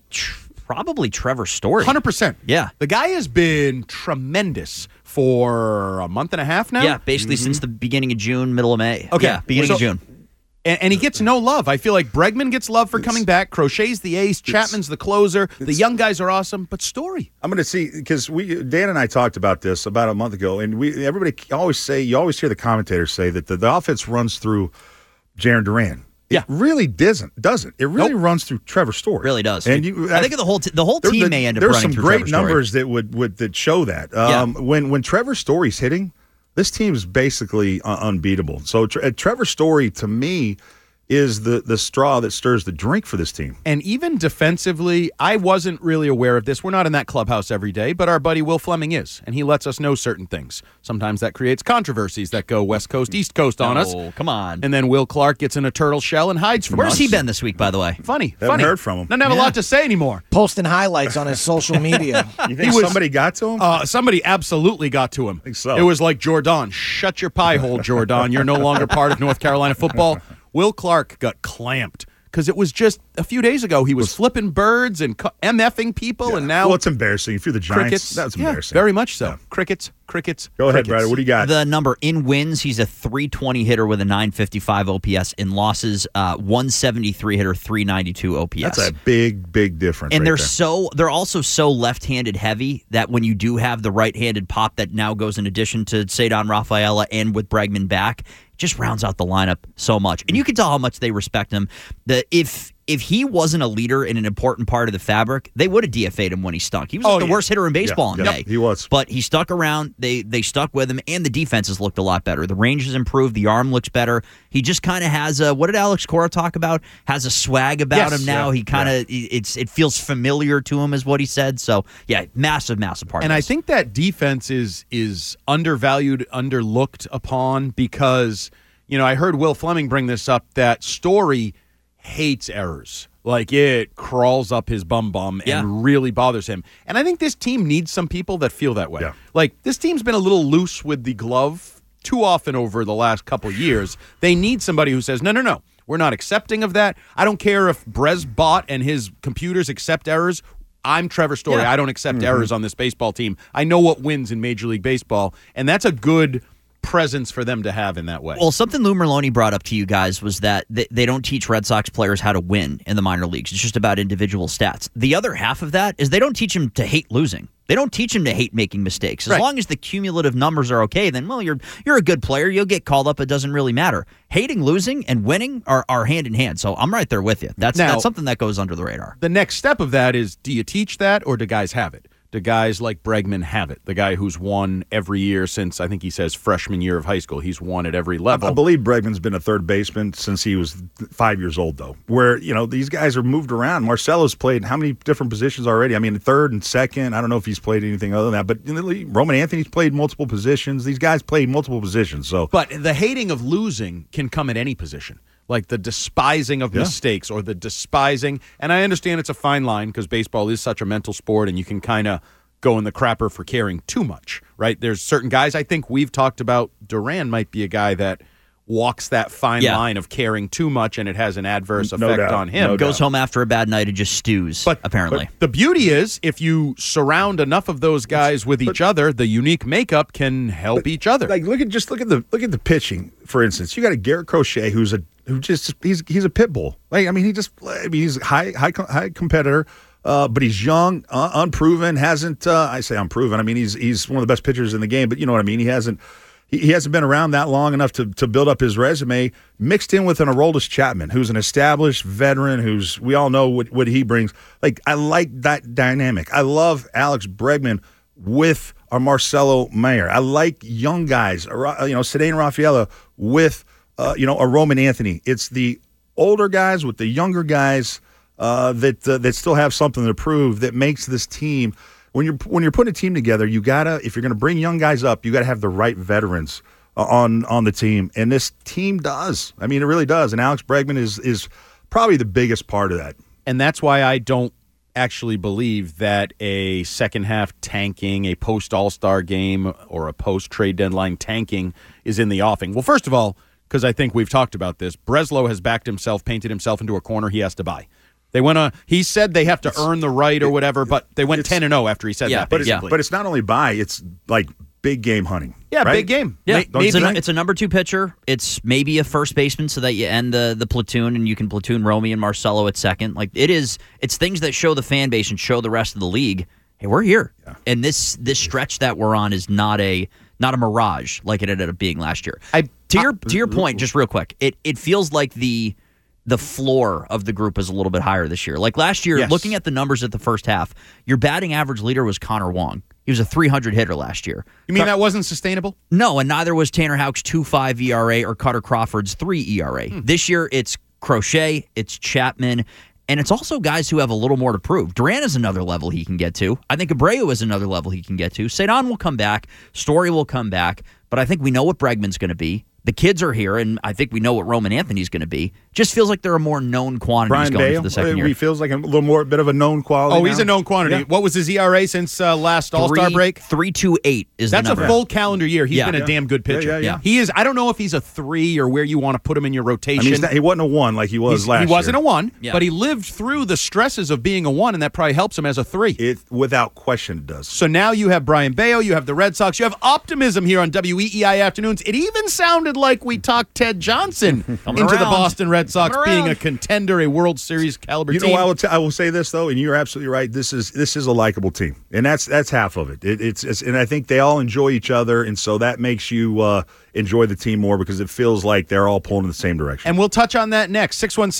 Probably Trevor Story. 100%. Yeah. The guy has been tremendous for a month and a half now. Yeah, basically since the beginning of June, middle of May. Okay. Yeah, beginning of June. And he gets no love. I feel like Bregman gets love for coming back. Crochet's the ace. Chapman's the closer. The young guys are awesome. But Story. I'm going to see, because Dan and I talked about this about a month ago, and everybody always say, you always hear the commentators say that the offense runs through Jarren Duran. It really doesn't. It really runs through Trevor Story. Really does. And I think the whole team may end up running through Trevor Story. There's some great numbers that show that. When Trevor Story's hitting, this team is basically unbeatable. So Trevor Story, to me, is the straw that stirs the drink for this team. And even defensively, I wasn't really aware of this. We're not in that clubhouse every day, but our buddy Will Fleming is, and he lets us know certain things. Sometimes that creates controversies that go West Coast, East Coast on us. Oh, come on. And then Will Clark gets in a turtle shell and hides from us. Where's he been this week, by the way? Funny. Haven't heard from him. Doesn't have a lot to say anymore. Posting highlights on his social media. You think somebody got to him? Somebody absolutely got to him. I think so. It was like, Jordan, shut your pie hole, Jordan. You're no longer part of North Carolina football. Will Clark got clamped because it was just a few days ago he was flipping birds and MFing people, and now... Well, it's embarrassing. If you're the Giants, crickets. that's embarrassing. Very much so. Yeah. Crickets. Go ahead, Brad. What do you got? The number in wins, he's a 320 hitter with a 955 OPS. In losses, 173 hitter, 392 OPS. That's a big difference. And they're also so left-handed heavy that when you do have the right-handed pop that now goes in addition to Cedar Rafaela and with Bregman back, just rounds out the lineup so much. And you can tell how much they respect him. If he wasn't a leader in an important part of the fabric, they would have DFA'd him when he stunk. He was the worst hitter in baseball in May. He was. But he stuck around. They stuck with him, and the defenses looked a lot better. The range has improved. The arm looks better. He just kind of has what did Alex Cora talk about? Has a swag about him now. He kind of it feels familiar to him, is what he said. So, yeah, massive part and of I this. think that defense is undervalued, underlooked upon because, I heard Will Fleming bring this up, that Story hates errors. Like, it crawls up his bum and really bothers him. And I think this team needs some people that feel that way. Yeah. Like, this team's been a little loose with the glove too often over the last couple years. They need somebody who says, no, we're not accepting of that. I don't care if Brez Bott and his computers accept errors. I'm Trevor Story. I don't accept errors on this baseball team. I know what wins in Major League Baseball, and that's a good presence for them to have in that way. Well, something Lou Merloni brought up to you guys was that they don't teach Red Sox players how to win in the minor leagues. It's just about individual stats. The other half of that is they don't teach them to hate losing. They don't teach them to hate making mistakes. As long as the cumulative numbers are okay, then, well, you're a good player. You'll get called up. It doesn't really matter. Hating losing and winning are hand in hand. So I'm right there with you. That's something that goes under the radar. The next step of that is, do you teach that or do guys have it? Do guys like Bregman have it? The guy who's won every year since, I think he says, freshman year of high school. He's won at every level. I believe Bregman's been a third baseman since he was 5 years old, though, where, these guys are moved around. Marcelo's played how many different positions already? I mean, third and second. I don't know if he's played anything other than that, but Roman Anthony's played multiple positions. These guys played multiple positions. But the hating of losing can come at any position. Like the despising of mistakes or the despising. And I understand it's a fine line because baseball is such a mental sport and you can kind of go in the crapper for caring too much, right? There's certain guys, I think we've talked about, Duran might be a guy that walks that fine line of caring too much and it has an adverse effect on him. Goes home after a bad night and just stews, apparently. But the beauty is, if you surround enough of those guys with each other, the unique makeup can help each other. Like look at the pitching, for instance. You got a Garrett Crochet he's a pit bull. He's a high competitor. but he's young, unproven, hasn't, I say unproven, I mean, he's one of the best pitchers in the game, but you know what I mean? He hasn't been around that long enough to build up his resume, mixed in with an Aroldis Chapman, who's an established veteran, we all know what he brings. Like, I like that dynamic. I love Alex Bregman with our Marcelo Mayer. I like young guys, Ceddanne Rafaela with, a Roman Anthony. It's the older guys with the younger guys that still have something to prove that makes this team. When you're putting a team together, you gotta, if you're gonna bring young guys up, you gotta have the right veterans on the team, and this team does. I mean, it really does. And Alex Bregman is probably the biggest part of that. And that's why I don't actually believe that a second half tanking, a post All-Star game, or a post trade deadline tanking is in the offing. Well, first of all, because I think we've talked about this, Breslow has backed himself, painted himself into a corner he has to buy. They went he said they have to earn the right or whatever, but they went 10-0 after he said that. But it's not only buy, it's like big game hunting. Yeah, right? big game. Yeah, it's a number 2 pitcher. It's maybe a first baseman so that you end the platoon and you can platoon Romy and Marcelo at second. Like it's things that show the fan base and show the rest of the league, hey, we're here. Yeah. And this stretch that we're on is not a mirage like it ended up being last year. To your point, just real quick, it feels like the floor of the group is a little bit higher this year. Like last year, looking at the numbers at the first half, your batting average leader was Connor Wong. He was a 300 hitter last year. You mean that wasn't sustainable? No, and neither was Tanner Houck's 2.5 ERA or Cutter Crawford's 3 ERA. This year, it's Crochet, it's Chapman, and it's also guys who have a little more to prove. Duran is another level he can get to. I think Abreu is another level he can get to. Ceddanne will come back. Story will come back. But I think we know what Bregman's going to be. The kids are here, and I think we know what Roman Anthony's going to be. Just feels like there are more known quantities going for the second year. He feels like a little more bit of a known quality. He's a known quantity. Yeah. What was his ERA since last All-Star break? 3.28 is the number. That's a full calendar year. He's been a damn good pitcher. Yeah. He is. I don't know if he's a 3 or where you want to put him in your rotation. I mean, he wasn't a 1 like he was last year. He wasn't a 1, but he lived through the stresses of being a 1, and that probably helps him as a 3. It without question it does. So now you have Brian Bayo, you have the Red Sox, you have optimism here on WEEI Afternoons. It even sounded like we talked Ted Johnson into the Boston Red Sox being a contender, a World Series caliber team. You know, I will say this though, and you're absolutely right. This is a likable team, and that's half of it. It's and I think they all enjoy each other, and so that makes you enjoy the team more because it feels like they're all pulling in the same direction. And we'll touch on that next.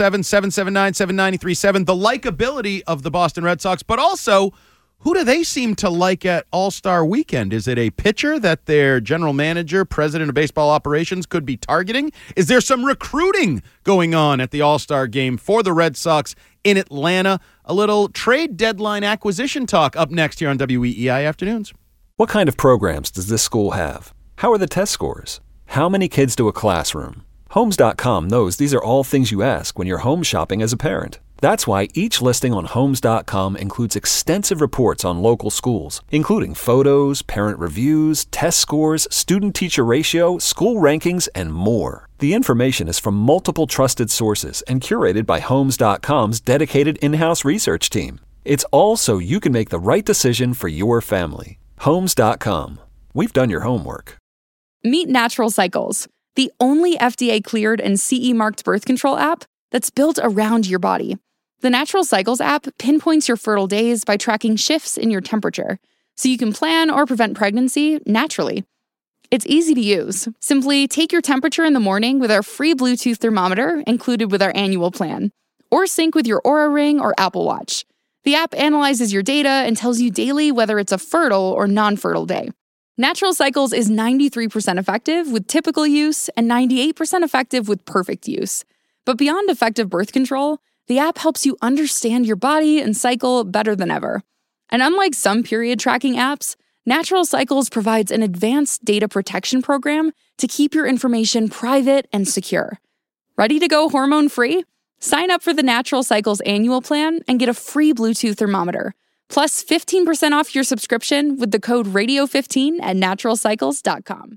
617-779-7937. The likability of the Boston Red Sox, but also, who do they seem to like at All-Star Weekend? Is it a pitcher that their general manager, president of baseball operations, could be targeting? Is there some recruiting going on at the All-Star game for the Red Sox in Atlanta? A little trade deadline acquisition talk up next here on WEEI Afternoons. What kind of programs does this school have? How are the test scores? How many kids do a classroom? Homes.com knows these are all things you ask when you're home shopping as a parent. That's why each listing on Homes.com includes extensive reports on local schools, including photos, parent reviews, test scores, student-teacher ratio, school rankings, and more. The information is from multiple trusted sources and curated by Homes.com's dedicated in-house research team. It's all so you can make the right decision for your family. Homes.com. We've done your homework. Meet Natural Cycles, the only FDA-cleared and CE-marked birth control app that's built around your body. The Natural Cycles app pinpoints your fertile days by tracking shifts in your temperature, so you can plan or prevent pregnancy naturally. It's easy to use. Simply take your temperature in the morning with our free Bluetooth thermometer included with our annual plan, or sync with your Oura Ring or Apple Watch. The app analyzes your data and tells you daily whether it's a fertile or non-fertile day. Natural Cycles is 93% effective with typical use and 98% effective with perfect use. But beyond effective birth control, the app helps you understand your body and cycle better than ever. And unlike some period tracking apps, Natural Cycles provides an advanced data protection program to keep your information private and secure. Ready to go hormone-free? Sign up for the Natural Cycles annual plan and get a free Bluetooth thermometer, plus 15% off your subscription with the code RADIO15 at naturalcycles.com.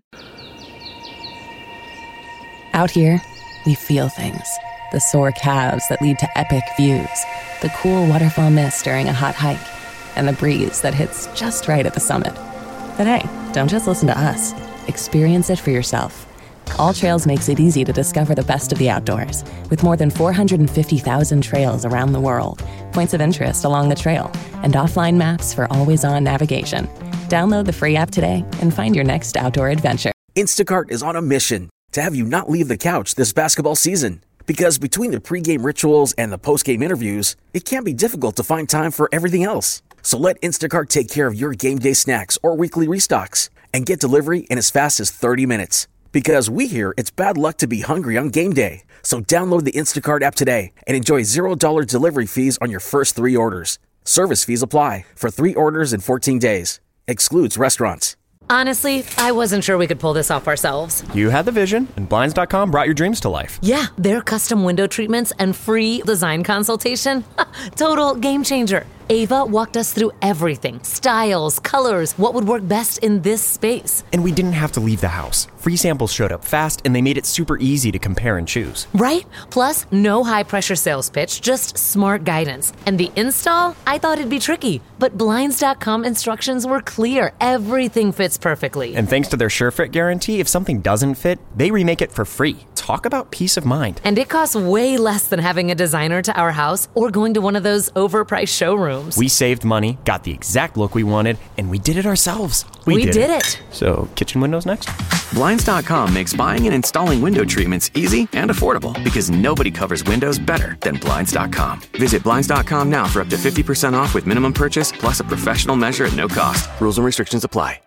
Out here, we feel things. The sore calves that lead to epic views, the cool waterfall mist during a hot hike, and the breeze that hits just right at the summit. But hey, don't just listen to us. Experience it for yourself. All Trails makes it easy to discover the best of the outdoors, with more than 450,000 trails around the world, points of interest along the trail, and offline maps for always-on navigation. Download the free app today and find your next outdoor adventure. Instacart is on a mission to have you not leave the couch this basketball season. Because between the pregame rituals and the postgame interviews, it can be difficult to find time for everything else. So let Instacart take care of your game day snacks or weekly restocks and get delivery in as fast as 30 minutes. Because we hear it's bad luck to be hungry on game day. So download the Instacart app today and enjoy $0 delivery fees on your first 3 orders. Service fees apply for 3 orders in 14 days. Excludes restaurants. Honestly, I wasn't sure we could pull this off ourselves. You had the vision, and Blinds.com brought your dreams to life. Yeah, their custom window treatments and free design consultation. Total game changer. Ava walked us through everything. Styles, colors, what would work best in this space. And we didn't have to leave the house. Free samples showed up fast, and they made it super easy to compare and choose. Right? Plus, no high-pressure sales pitch, just smart guidance. And the install? I thought it'd be tricky. But Blinds.com instructions were clear. Everything fits perfectly. And thanks to their SureFit guarantee, if something doesn't fit, they remake it for free. Talk about peace of mind. And it costs way less than having a designer to our house or going to one of those overpriced showrooms. We saved money, got the exact look we wanted, and we did it ourselves. We did it. So, kitchen windows next? Blinds.com makes buying and installing window treatments easy and affordable because nobody covers windows better than Blinds.com. Visit Blinds.com now for up to 50% off with minimum purchase plus a professional measure at no cost. Rules and restrictions apply.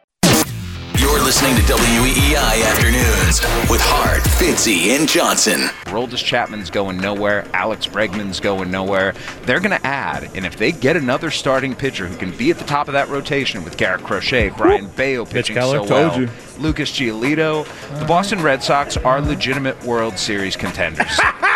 You're listening to WEEI Afternoons with Hart, Fitzy, and Johnson. Aroldis Chapman's going nowhere. Alex Bregman's going nowhere. They're going to add, and if they get another starting pitcher who can be at the top of that rotation with Garrett Crochet, Brian Bayo pitching so well, Lucas Giolito, the Boston Red Sox are legitimate World Series contenders.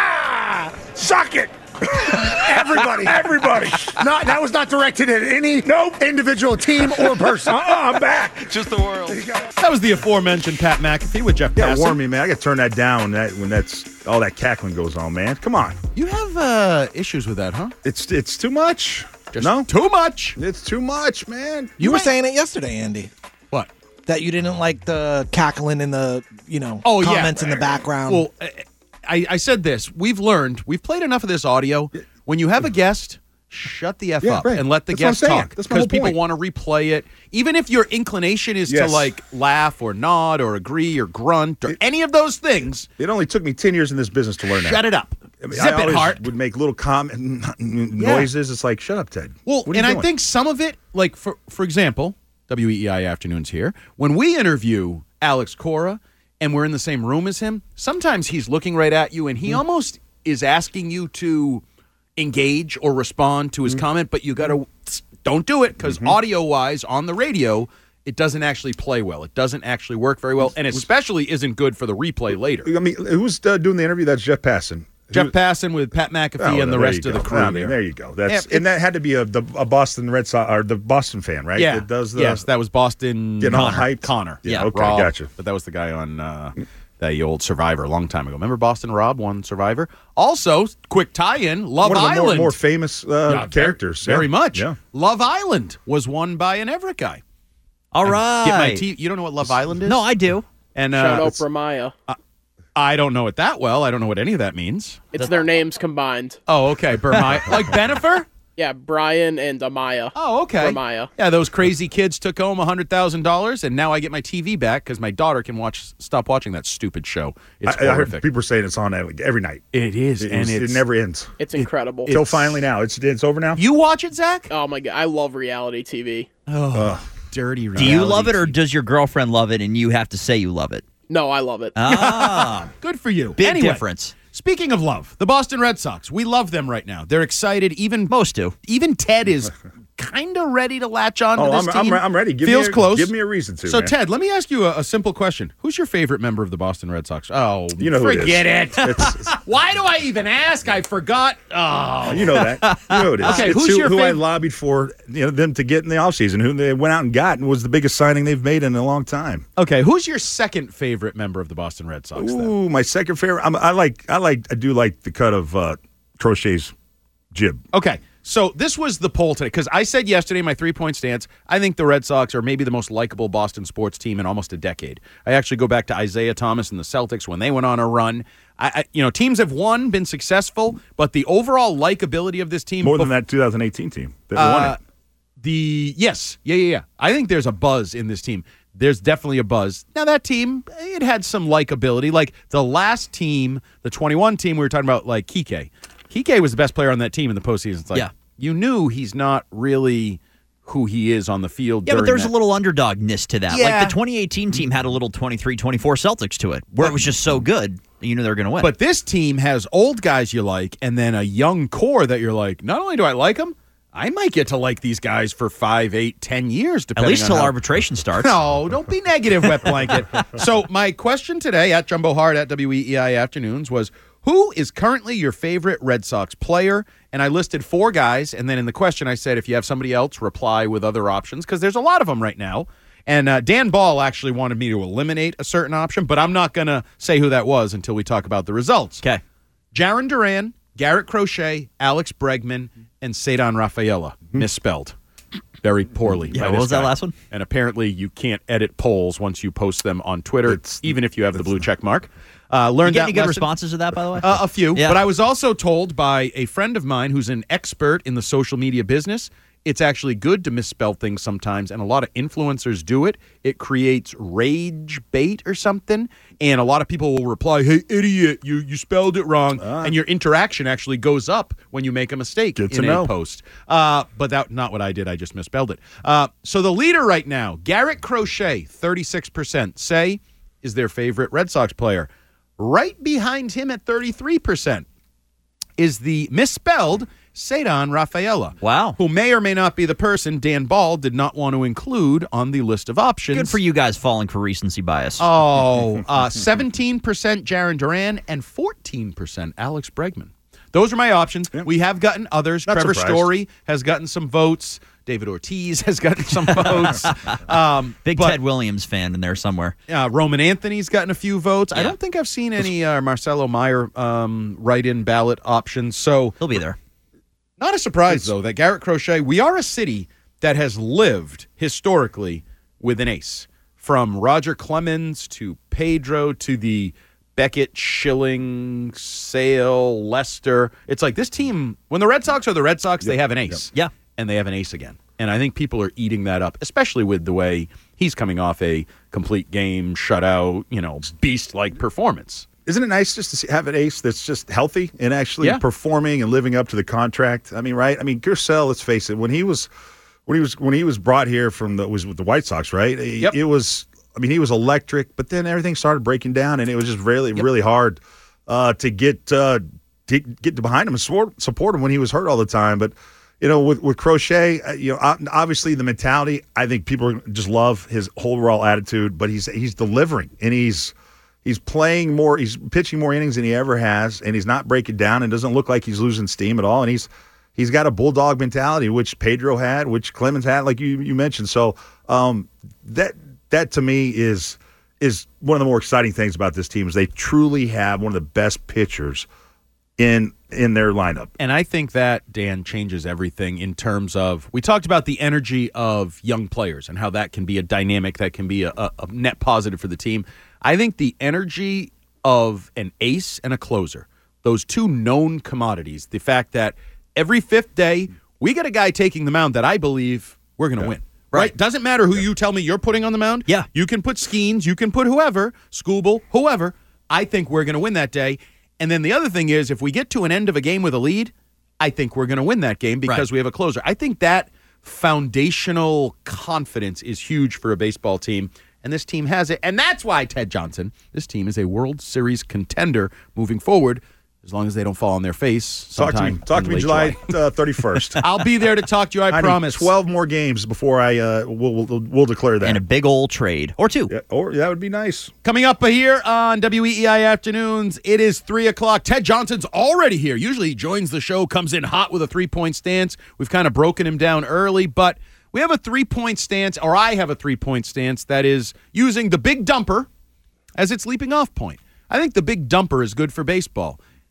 Suck it! Everybody. That was not directed at any individual team or person. I'm back. Just the world. That was the aforementioned Pat McAfee with Jeff Passan. Warn me, man. I got to turn that down when that's all that cackling goes on, man. Come on. You have issues with that, huh? It's too much. Too much. It's too much, man. You were saying it yesterday, Andy. What? That you didn't like the cackling in the, comments in the background. Well, I said this. We've played enough of this audio. When you have a guest, shut the F up and let the guest talk. Because people want to replay it. Even if your inclination is to laugh or nod or agree or grunt or any of those things. It only took me 10 years in this business to learn that. Shut it up. Zip it, Hart. Would make little noises. It's like, shut up, Ted. Well, and I think some of it, like, for example, WEEI Afternoons here, when we interview Alex Cora and we're in the same room as him, sometimes he's looking right at you and he almost is asking you to engage or respond to his comment, but you got to don't do it because audio-wise on the radio, it doesn't actually play well. It doesn't actually work very well, and especially isn't good for the replay later. I mean, who's doing the interview? That's Jeff Passan. Jeff Passan with Pat McAfee and the rest of the crew. There you go. And that had to be a Boston Red Sox or the Boston fan, right? Yeah. That does yes, that was Boston. Getting all hyped. Connor. Yeah. Okay, Rob, gotcha. But that was the guy on the old Survivor a long time ago. Remember Boston Rob won Survivor? Also, quick tie-in, Love Island. One of the more famous characters. Very much. Yeah. Love Island was won by an Everett guy. All right. You don't know what Love Island is? No, I do. And shout out Bramaya. I don't know it that well. I don't know what any of that means. It's their names combined. Oh, okay. Bramaya. Like Benifer? Yeah, Brian and Amaya. Oh, okay. Bramaya. Yeah, those crazy kids took home $100,000, and now I get my TV back because my daughter can stop watching that stupid show. It's I horrific. heard people saying it's on every night. It is, it never ends. It's incredible. Until finally now. It's over now? You watch it, Zach? Oh, my God. I love reality TV. Oh, dirty reality Do you love it, or TV. does your girlfriend love it and you have to say you love it? No, I love it. Ah, good for you. Big difference. Speaking of love, the Boston Red Sox, we love them right now. They're excited. Most do. Even Ted is kind of ready to latch on to this team. I'm ready. Close. Give me a reason to. So, man. Ted, let me ask you a simple question. Who's your favorite member of the Boston Red Sox? Oh, you know who forget it is. it. Why do I even ask? I forgot. Oh, you know that. You know who it is. Okay, it's who's your who I favorite? lobbied for them to get in the offseason, who they went out and got, and was the biggest signing they've made in a long time. Okay, who's your second favorite member of the Boston Red Sox? Ooh, my second favorite. I do like the cut of Crochet's jib. Okay. So this was the poll today, because I said yesterday in my 3-point stance, I think the Red Sox are maybe the most likable Boston sports team in almost a decade. I actually go back to Isaiah Thomas and the Celtics when they went on a run. Teams have been successful, but the overall likability of this team... More than that 2018 team that won it. Yes. I think there's a buzz in this team. There's definitely a buzz. Now, that team, it had some likability. Like the last team, the 21 team, we were talking about, like Kike. Kike was the best player on that team in the postseason. It's like, you knew he's not really who he is on the field. Yeah, but there's a little underdogness to that. Yeah. Like the 2018 team had a little 23-24 Celtics to it, where it was just so good that you knew they were going to win. But this team has old guys you like, and then a young core that you're like, not only do I like them, I might get to like these guys for 5, 8, 10 years, depending on at least till arbitration starts. No, don't be negative, Wet Blanket. So my question today at Jumbo Hard at WEEI Afternoons was, who is currently your favorite Red Sox player? And I listed 4 guys, and then in the question I said, if you have somebody else, reply with other options, because there's a lot of them right now. And Dan Ball actually wanted me to eliminate a certain option, but I'm not going to say who that was until we talk about the results. Okay. Jarren Duran, Garrett Crochet, Alex Bregman, and Ceddanne Rafaela. Misspelled. Very poorly. Yeah, what was that last one? And apparently you can't edit polls once you post them on Twitter, even if you have the blue check mark. Learned any good responses to that, by the way? A few. Yeah. But I was also told by a friend of mine who's an expert in the social media business, it's actually good to misspell things sometimes, and a lot of influencers do it. It creates rage bait or something, and a lot of people will reply, hey, idiot, you spelled it wrong, and your interaction actually goes up when you make a mistake in a post. But that's not what I did. I just misspelled it. So the leader right now, Garrett Crochet, 36%, say is their favorite Red Sox player. Right behind him at 33% is the misspelled Ceddanne Rafaela. Wow. Who may or may not be the person Dan Ball did not want to include on the list of options. Good for you guys falling for recency bias. 17% Jarren Duran and 14% Alex Bregman. Those are my options. Yeah. We have gotten others. Not Trevor surprised. Story has gotten some votes. David Ortiz has gotten some votes. Big Ted Williams fan in there somewhere. Roman Anthony's gotten a few votes. Yeah. I don't think I've seen any Marcelo Meyer write-in ballot options. So he'll be there. Not a surprise, though, that Garrett Crochet, we are a city that has lived historically with an ace. From Roger Clemens to Pedro to the Beckett, Schilling, Sale, Lester. It's like this team, when the Red Sox are the Red Sox, they have an ace. Yeah. And they have an ace again. And I think people are eating that up, especially with the way he's coming off a complete game, shutout, beast-like performance. Isn't it nice just to have an ace that's just healthy and actually performing and living up to the contract? I mean, right? I mean, Gurriel, let's face it, when he was brought here was with the White Sox, right? It was, I mean, he was electric, but then everything started breaking down, and it was just really hard to get behind him and support him when he was hurt all the time. But with Crochet, obviously the mentality, I think people just love his whole overall attitude, but he's delivering, and he's playing more, he's pitching more innings than he ever has, and he's not breaking down and doesn't look like he's losing steam at all. And he's got a bulldog mentality, which Pedro had, which Clemens had, like you mentioned. So that to me is one of the more exciting things about this team is they truly have one of the best pitchers in their lineup. And I think that, Dan, changes everything in terms of, we talked about the energy of young players and how that can be a dynamic, that can be a net positive for the team. I think the energy of an ace and a closer, those two known commodities, the fact that every fifth day we get a guy taking the mound that I believe we're going to win. Right? Doesn't matter who you tell me you're putting on the mound. Yeah. You can put Skeens, you can put whoever, Skubal, whoever. I think we're going to win that day. And then the other thing is, if we get to an end of a game with a lead, I think we're going to win that game because we have a closer. I think that foundational confidence is huge for a baseball team, and this team has it. And that's why, Ted Johnson, this team is a World Series contender moving forward, as long as they don't fall on their face. Talk to me July 31st. I'll be there to talk to you, I promise. 12 more games before we'll declare that. And a big old trade. Or two. Yeah, or that would be nice. Coming up here on WEEI Afternoons, it is 3 o'clock. Ted Johnson's already here. Usually he joins the show, comes in hot with a 3-point stance. We've kind of broken him down early, but we have a 3-point stance, or I have a 3-point stance that is using the big dumper as its leaping off point. I think the big dumper is good for baseball.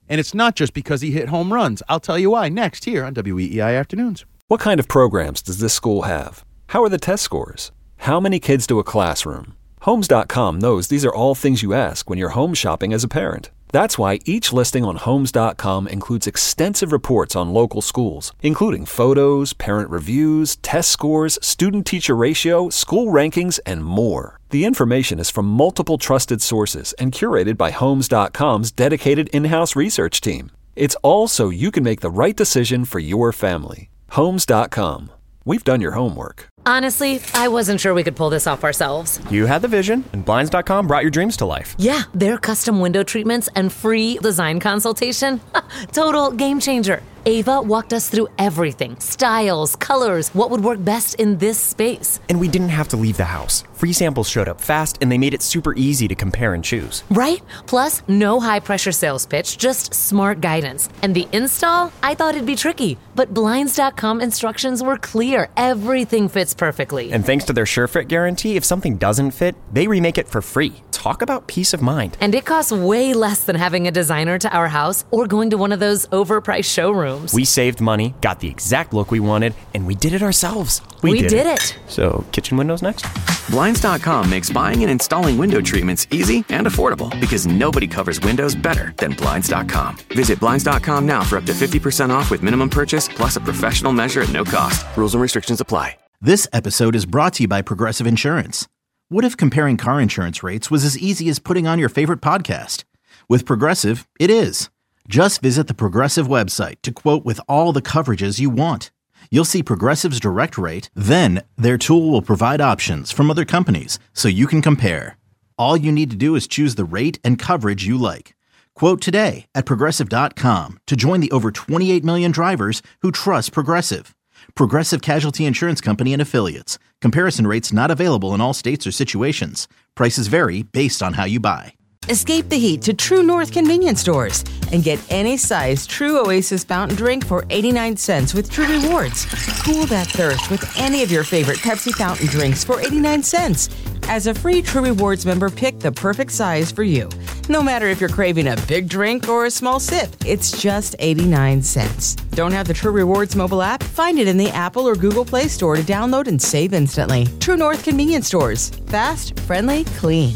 And it's not just because he hit home runs. I'll tell you why next here on WEEI Afternoons. What kind of programs does this school have? How are the test scores? How many kids do a classroom? Homes.com knows these are all things you ask when you're home shopping as a parent. That's why each listing on Homes.com includes extensive reports on local schools, including photos, parent reviews, test scores, student-teacher ratio, school rankings, and more. The information is from multiple trusted sources and curated by Homes.com's dedicated in-house research team. It's all so you can make the right decision for your family. Homes.com. We've done your homework. Honestly, I wasn't sure we could pull this off ourselves. You had the vision, and Blinds.com brought your dreams to life. Yeah, their custom window treatments and free design consultation. Total game changer. Ava walked us through everything. Styles, colors, what would work best in this space. And we didn't have to leave the house. Free samples showed up fast, and they made it super easy to compare and choose. Right? Plus, no high-pressure sales pitch, just smart guidance. And the install? I thought it'd be tricky, but Blinds.com instructions were clear. Everything fits perfectly. And thanks to their SureFit guarantee, if something doesn't fit, they remake it for free. Talk about peace of mind. And it costs way less than having a designer to our house or going to one of those overpriced showrooms. We saved money, got the exact look we wanted, and we did it ourselves. We did it. So, kitchen windows next? Blinds.com makes buying and installing window treatments easy and affordable because nobody covers windows better than Blinds.com. Visit Blinds.com now for up to 50% off with minimum purchase plus a professional measure at no cost. Rules and restrictions apply. This episode is brought to you by Progressive Insurance. What if comparing car insurance rates was as easy as putting on your favorite podcast? With Progressive, it is. Just visit the Progressive website to quote with all the coverages you want. You'll see Progressive's direct rate, then their tool will provide options from other companies so you can compare. All you need to do is choose the rate and coverage you like. Quote today at Progressive.com to join the over 28 million drivers who trust Progressive. Progressive Casualty Insurance Company and Affiliates. Comparison rates not available in all states or situations. Prices vary based on how you buy. Escape the heat to True North convenience stores and get any size True Oasis fountain drink for 89 cents with True Rewards. Cool that thirst with any of your favorite Pepsi fountain drinks for 89 cents. As a free True Rewards member, pick the perfect size for you. No matter if you're craving a big drink or a small sip, it's just 89 cents. Don't have the True Rewards mobile app? Find it in the Apple or Google Play Store to download and save instantly. True North convenience stores. Fast, friendly, clean.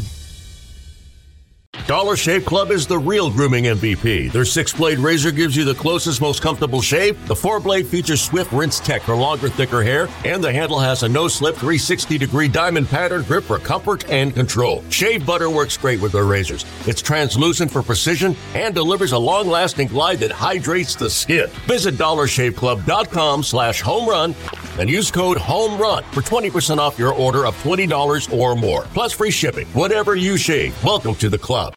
Dollar Shave Club is the real grooming MVP. Their 6-blade razor gives you the closest, most comfortable shave. The 4-blade features swift rinse tech for longer, thicker hair. And the handle has a no-slip 360-degree diamond pattern grip for comfort and control. Shave butter works great with their razors. It's translucent for precision and delivers a long-lasting glide that hydrates the skin. Visit DollarShaveClub.com/homerun and use code HOMERUN for 20% off your order of $20 or more. Plus free shipping. Whatever you shave, welcome to the club.